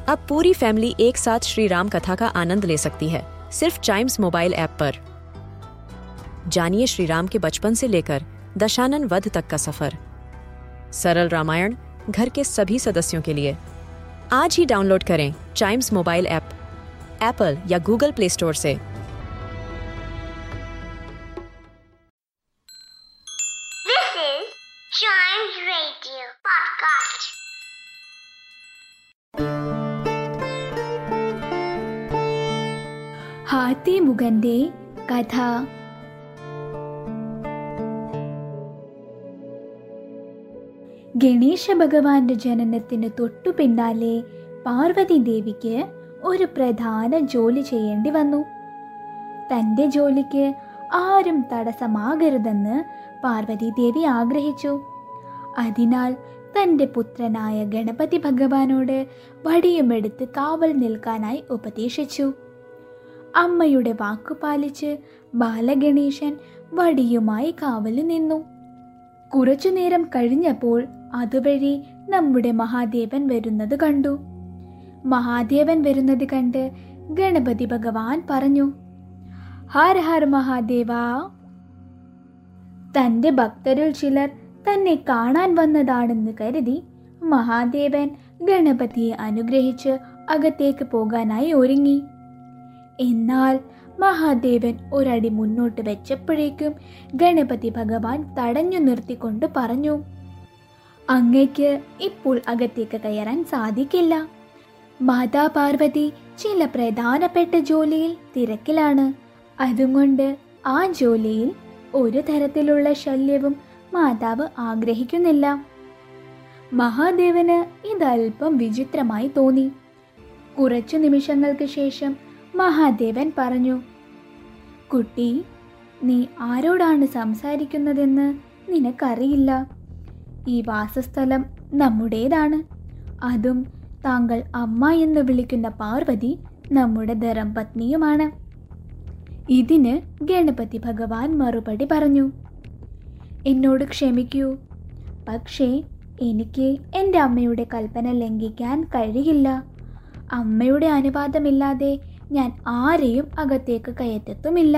अब पूरी फैमिली एक साथ श्री राम कथा का आनंद ले सकती है सिर्फ चाइम्स मोबाइल ऐप पर। जानिए श्री राम के बचपन से लेकर दशानन वध तक का सफर। सरल रामायण घर के सभी सदस्यों के लिए। आज ही डाउनलोड करें चाइम्स मोबाइल ऐप एप्पल या गूगल प्ले स्टोर से। This is Chimes Radio Podcast. ഹാത്തിമുഖന്റെ കഥ. ഗണേശ ഭഗവാന്റെ ജനനത്തിന് തൊട്ടു പിന്നാലെ പാർവതി ദേവിക്ക് ഒരു പ്രധാന ജോലി ചെയ്യേണ്ടി വന്നു. തൻ്റെ ജോലിക്ക് ആരും തടസ്സമാകരുതെന്ന് പാർവതി ദേവി ആഗ്രഹിച്ചു. അതിനാൽ തൻ്റെ പുത്രനായ ഗണപതി ഭഗവാനോട് വടിയുമെടുത്ത് കാവൽ നിൽക്കാനായി ഉപദേശിച്ചു. അമ്മയുടെ വാക്കുപാലിച്ച് ബാലഗണേശൻ വടിയുമായി കാവല് നിന്നു. കുറച്ചുനേരം കഴിഞ്ഞപ്പോൾ അതുവഴി നമ്മുടെ മഹാദേവൻ വരുന്നത് കണ്ടു. മഹാദേവൻ വരുന്നത് കണ്ട് ഗണപതി ഭഗവാൻ പറഞ്ഞു, ഹര ഹർ മഹാദേവ. തൻ്റെ ഭക്തരിൽ ചിലർ തന്നെ കാണാൻ വന്നതാണെന്ന് കരുതി മഹാദേവൻ ഗണപതിയെ അനുഗ്രഹിച്ച് അകത്തേക്ക് പോകാനായി ഒരുങ്ങി. എന്നാൽ മഹാദേവൻ ഒരടി മുന്നോട്ട് വെച്ചപ്പോഴേക്കും ഗണപതി ഭഗവാൻ തടഞ്ഞു നിർത്തിക്കൊണ്ട് പറഞ്ഞു, അങ്ങയ്ക്ക് ഇപ്പോൾ അകത്തേക്ക് കയറാൻ സാധിക്കില്ല. മാതാ പാർവതി ചില പ്രധാനപ്പെട്ട ജോലിയിൽ തിരക്കിലാണ്. അതുകൊണ്ട് ആ ജോലിയിൽ ഒരു തരത്തിലുള്ള ശല്യവും മാതാവ് ആഗ്രഹിക്കുന്നില്ല. മഹാദേവന് ഇതല്പം വിചിത്രമായി തോന്നി. കുറച്ചു നിമിഷങ്ങൾക്ക് ശേഷം മഹാദേവൻ പറഞ്ഞു, കുട്ടി, നീ ആരോടാണ് സംസാരിക്കുന്നതെന്ന് നിനക്കറിയില്ല. ഈ വാസസ്ഥലം നമ്മുടേതാണ്. അതും താങ്കൾ അമ്മ എന്ന് വിളിക്കുന്ന പാർവതി നമ്മുടെ ധർമ്മപത്നിയുമാണ്. ഇതിന് ഗണപതി ഭഗവാൻ മറുപടി പറഞ്ഞു, എന്നോട് ക്ഷമിക്കൂ, പക്ഷേ എനിക്ക് എൻ്റെ അമ്മയുടെ കൽപ്പന ലംഘിക്കാൻ കഴിയില്ല. അമ്മയുടെ അനുവാദമില്ലാതെ ഞാൻ ആരെയും അകത്തേക്ക് കയറ്റത്തുമില്ല.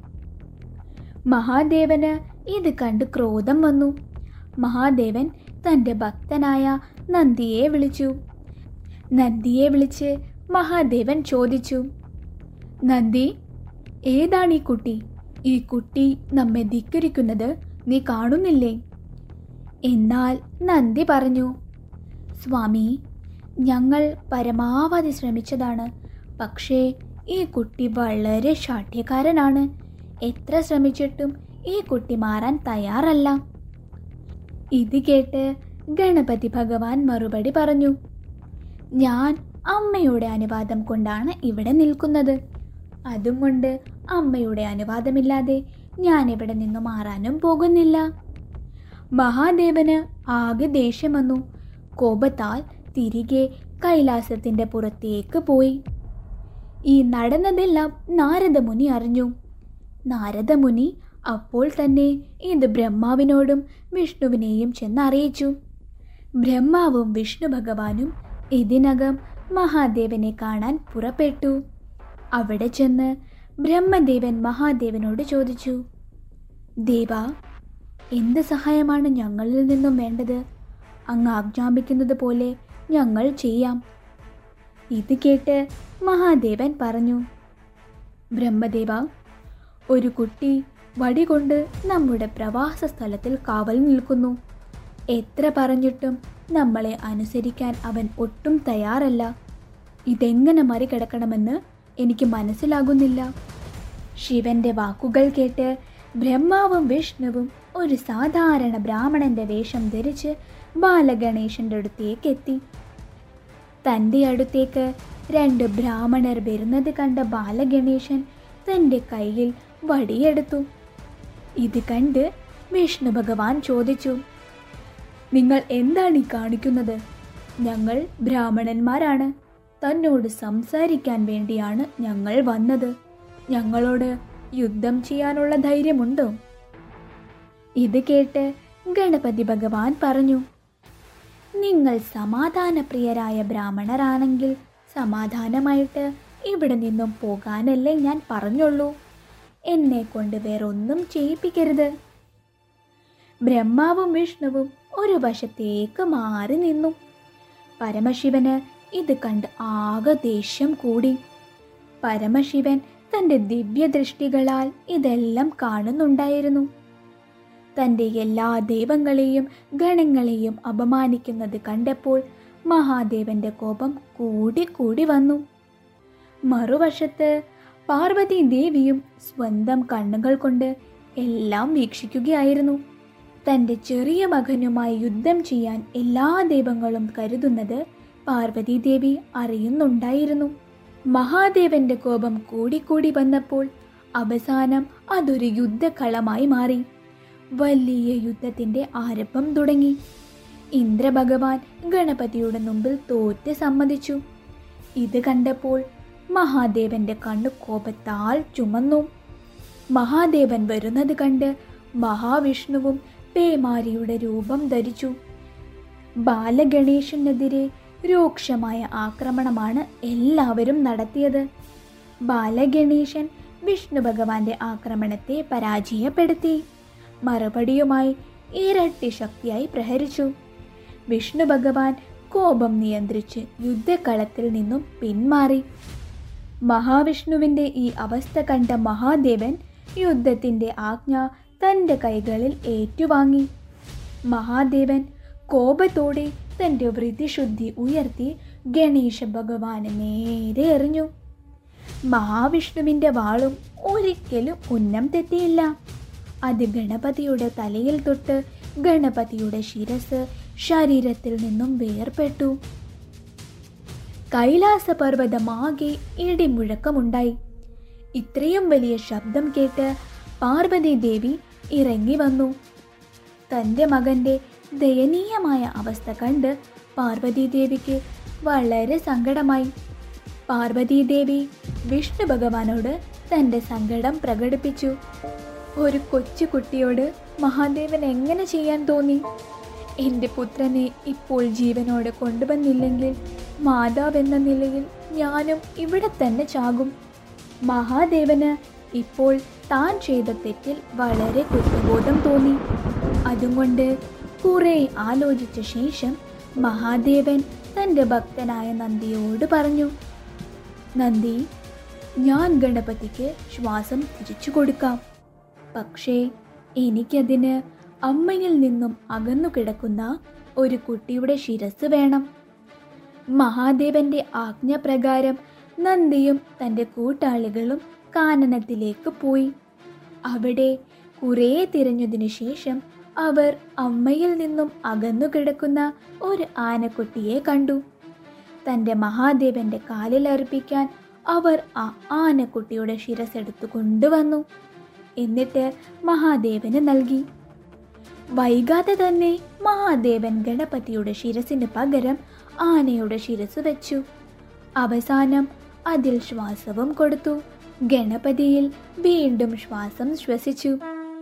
മഹാദേവന് ഇത് കണ്ട് ക്രോധം വന്നു. മഹാദേവൻ തൻ്റെ ഭക്തനായ നന്ദിയെ വിളിച്ചു. നന്ദിയെ വിളിച്ച് മഹാദേവൻ ചോദിച്ചു, നന്ദി, ഏതാണ് ഈ കുട്ടി? ഈ കുട്ടി നമ്മെ ധിക്കരിക്കുന്നത് നീ കാണുന്നില്ലേ? എന്നാൽ നന്ദി പറഞ്ഞു, സ്വാമി, ഞങ്ങൾ പരമാവധി ശ്രമിച്ചതാണ്. പക്ഷേ ഈ കുട്ടി വളരെ ശാഠ്യക്കാരനാണ്. എത്ര ശ്രമിച്ചിട്ടും ഈ കുട്ടി മാറാൻ തയ്യാറല്ല. ഇത് കേട്ട് ഗണപതി ഭഗവാൻ മറുപടി പറഞ്ഞു, ഞാൻ അമ്മയുടെ അനുവാദം കൊണ്ടാണ് ഇവിടെ നിൽക്കുന്നത്. അതുകൊണ്ട് അമ്മയുടെ അനുവാദമില്ലാതെ ഞാൻ ഇവിടെ നിന്ന് മാറാനും പോകുന്നില്ല. മഹാദേവന് ആകെ ദേഷ്യം വന്നു. കോപത്താൽ തിരികെ കൈലാസത്തിൻ്റെ പുറത്തേക്ക് പോയി. ഈ നടന്നതെല്ലാം നാരദമുനി അറിഞ്ഞു. നാരദമുനി അപ്പോൾ തന്നെ ഇത് ബ്രഹ്മാവിനോടും വിഷ്ണുവിനെയും ചെന്നറിയിച്ചു. ബ്രഹ്മാവും വിഷ്ണു ഭഗവാനും ഇതിനകം മഹാദേവനെ കാണാൻ പുറപ്പെട്ടു. അവിടെ ചെന്ന് ബ്രഹ്മദേവൻ മഹാദേവനോട് ചോദിച്ചു, ദേവ, എന്ത് സഹായമാണ് ഞങ്ങളിൽ നിന്നും വേണ്ടത്? അങ്ങ് ആജ്ഞാപിക്കുന്നത് പോലെ ഞങ്ങൾ ചെയ്യാം. ഇത് കേട്ട് മഹാദേവൻ പറഞ്ഞു, ബ്രഹ്മദേവ, ഒരു കുട്ടി വടികൊണ്ട് നമ്മുടെ പ്രവാസ സ്ഥലത്തിൽ കാവൽ നിൽക്കുന്നു. എത്ര പറഞ്ഞിട്ടും നമ്മളെ അനുസരിക്കാൻ അവൻ ഒട്ടും തയ്യാറല്ല. ഇതെങ്ങനെ മറികടക്കണമെന്ന് എനിക്ക് മനസ്സിലാകുന്നില്ല. ശിവന്റെ വാക്കുകൾ കേട്ട് ബ്രഹ്മാവും വിഷ്ണുവും ഒരു സാധാരണ ബ്രാഹ്മണന്റെ വേഷം ധരിച്ച് ബാലഗണേശന്റെ അടുത്തേക്ക് എത്തി. തൻ്റെ അടുത്തേക്ക് 2 ബ്രാഹ്മണർ വരുന്നത് കണ്ട ബാലഗണേശൻ തൻ്റെ കയ്യിൽ വടിയെടുത്തു. ഇത് കണ്ട് വിഷ്ണു ഭഗവാൻ ചോദിച്ചു, നിങ്ങൾ എന്താണ് ഈ കാണിക്കുന്നത്? ഞങ്ങൾ ബ്രാഹ്മണന്മാരാണ്. തന്നോട് സംസാരിക്കാൻ വേണ്ടിയാണ് ഞങ്ങൾ വന്നത്. ഞങ്ങളോട് യുദ്ധം ചെയ്യാനുള്ള ധൈര്യമുണ്ടോ? ഇത് കേട്ട് ഗണപതി ഭഗവാൻ പറഞ്ഞു, നിങ്ങൾ സമാധാനപ്രിയരായ ബ്രാഹ്മണരാണെങ്കിൽ സമാധാനമായിട്ട് ഇവിടെ നിന്നും പോകാനല്ലേ ഞാൻ പറഞ്ഞുള്ളൂ. എന്നെ കൊണ്ട് വേറൊന്നും ചെയ്യിപ്പിക്കരുത്. ബ്രഹ്മാവും വിഷ്ണുവും ഒരു വശത്തേക്ക് മാറി നിന്നു. പരമശിവന് ഇത് കണ്ട് ആകെ ദേഷ്യം കൂടി. പരമശിവൻ തൻ്റെ ദിവ്യദൃഷ്ടികളാൽ ഇതെല്ലാം കാണുന്നുണ്ടായിരുന്നു. തൻ്റെ എല്ലാ ദൈവങ്ങളെയും ഗണങ്ങളെയും അപമാനിക്കുന്നത് കണ്ടപ്പോൾ മഹാദേവന്റെ കോപം കൂടി വന്നു. മറുവശത്ത് പാർവതി ദേവിയും സ്വന്തം കണ്ണുകൾ കൊണ്ട് എല്ലാം വീക്ഷിക്കുകയായിരുന്നു. തൻ്റെ ചെറിയ മകനുമായി യുദ്ധം ചെയ്യാൻ എല്ലാ ദൈവങ്ങളും കരുതുന്നത് പാർവതി ദേവി അറിയുന്നുണ്ടായിരുന്നു. മഹാദേവന്റെ കോപം കൂടി വന്നപ്പോൾ അവസാനം അതൊരു യുദ്ധക്കളമായി മാറി. വലിയ യുദ്ധത്തിന്റെ ആരംഭം തുടങ്ങി. ഇന്ദ്രഭഗവാൻ ഗണപതിയുടെ മുമ്പിൽ തോറ്റ് സമ്മതിച്ചു. ഇത് കണ്ടപ്പോൾ മഹാദേവന്റെ കണ്ണു കോപത്താൽ ചുമന്നു. മഹാദേവൻ വരുന്നത് കണ്ട് മഹാവിഷ്ണുവും പേമാരിയുടെ രൂപം ധരിച്ചു. ബാലഗണേശനെതിരെ രൂക്ഷമായ ആക്രമണമാണ് എല്ലാവരും നടത്തിയത്. ബാലഗണേശൻ വിഷ്ണു ഭഗവാന്റെ ആക്രമണത്തെ പരാജയപ്പെടുത്തി മറുപടിയുമായി ഇരട്ടി ശക്തിയായി പ്രഹരിച്ചു. വിഷ്ണു ഭഗവാൻ കോപം നിയന്ത്രിച്ച് യുദ്ധക്കളത്തിൽ നിന്നും പിന്മാറി. മഹാവിഷ്ണുവിന്റെ ഈ അവസ്ഥ കണ്ട മഹാദേവൻ യുദ്ധത്തിന്റെ ആജ്ഞ തൻ്റെ കൈകളിൽ ഏറ്റുവാങ്ങി. മഹാദേവൻ കോപത്തോടെ തൻ്റെ വൃത്തിശുദ്ധി ഉയർത്തി ഗണേശ ഭഗവാന് നേരെ എറിഞ്ഞു. മഹാവിഷ്ണുവിൻ്റെ വാളും ഒരിക്കലും ഉന്നം തെറ്റിയില്ല. അത് ഗണപതിയുടെ തലയിൽ തൊട്ട് ഗണപതിയുടെ ശിരസ് ശരീരത്തിൽ നിന്നും വേർപെട്ടു. കൈലാസപർവ്വതമാകെ ഇടിമുഴക്കമുണ്ടായി. ഇത്രയും വലിയ ശബ്ദം കേട്ട് പാർവതി ദേവി ഇറങ്ങി വന്നു. തൻ്റെ മകൻ്റെ ദയനീയമായ അവസ്ഥ കണ്ട് പാർവതി ദേവിക്ക് വളരെ സങ്കടമായി. പാർവതി ദേവി വിഷ്ണു ഭഗവാനോട് തൻ്റെ സങ്കടം പ്രകടിപ്പിച്ചു. ഒരു കൊച്ചുകുട്ടിയോട് മഹാദേവൻ എങ്ങനെ ചെയ്യാൻ തോന്നി? എൻ്റെ പുത്രനെ ഇപ്പോൾ ജീവനോടെ കൊണ്ടുവന്നില്ലെങ്കിൽ മാതാവെന്ന നിലയിൽ ഞാനും ഇവിടെ തന്നെ ചാകും. മഹാദേവന് ഇപ്പോൾ താൻ ചെയ്ത തെറ്റിൽ വളരെ കുറ്റബോധം തോന്നി. അതുകൊണ്ട് കുറെ ആലോചിച്ച ശേഷം മഹാദേവൻ തൻ്റെ ഭക്തനായ നന്ദിയോട് പറഞ്ഞു, നന്ദി, ഞാൻ ഗണപതിക്ക് ശ്വാസം തിരിച്ചു കൊടുക്കാം. പക്ഷേ എനിക്കതിന് അമ്മയിൽ നിന്നും അകന്നു കിടക്കുന്ന ഒരു കുട്ടിയുടെ ശിരസ് വേണം. മഹാദേവന്റെ ആജ്ഞപ്രകാരം നന്ദിയും തൻ്റെ കൂട്ടാളികളും കാനനത്തിലേക്ക് പോയി. അവിടെ കുറേ തിരഞ്ഞതിനു ശേഷം അവർ അമ്മയിൽ നിന്നും അകന്നു കിടക്കുന്ന ഒരു ആനക്കുട്ടിയെ കണ്ടു. തൻ്റെ മഹാദേവന്റെ കാലിൽ അർപ്പിക്കാൻ അവർ ആ ആനക്കുട്ടിയുടെ ശിരസെടുത്തു കൊണ്ടുവന്നു. എന്നിട്ട് മഹാദേവന് നൽകി. വൈകാതെ തന്നെ മഹാദേവൻ ഗണപതിയുടെ ശിരസിന് പകരം ആനയുടെ ശിരസ് വെച്ചു. അവസാനം അതിൽ ശ്വാസവും കൊടുത്തു. ഗണപതിയിൽ വീണ്ടും ശ്വാസം ശ്വസിച്ചു.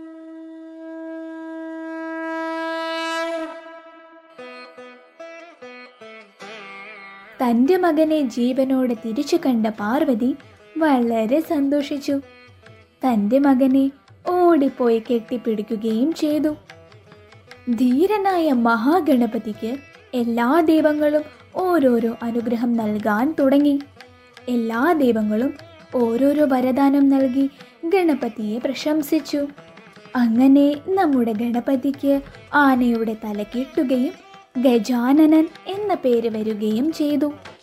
തൻ്റെ മകനെ ജീവനോടെ തിരിച്ചു കണ്ട പാർവതി വളരെ സന്തോഷിച്ചു. തൻ്റെ മകനെ ഓടിപ്പോയി കെട്ടിപ്പിടിക്കുകയും ചെയ്തു. ധീരനായ മഹാഗണപതിക്ക് എല്ലാ ദൈവങ്ങളും ഓരോരോ അനുഗ്രഹം നൽകാൻ തുടങ്ങി. എല്ലാ ദൈവങ്ങളും ഓരോരോ വരദാനം നൽകി ഗണപതിയെ പ്രശംസിച്ചു. അങ്ങനെ നമ്മുടെ ഗണപതിക്ക് ആനയുടെ തല കിട്ടുകയും ഗജാനനൻ എന്ന പേര് വരികയും ചെയ്തു.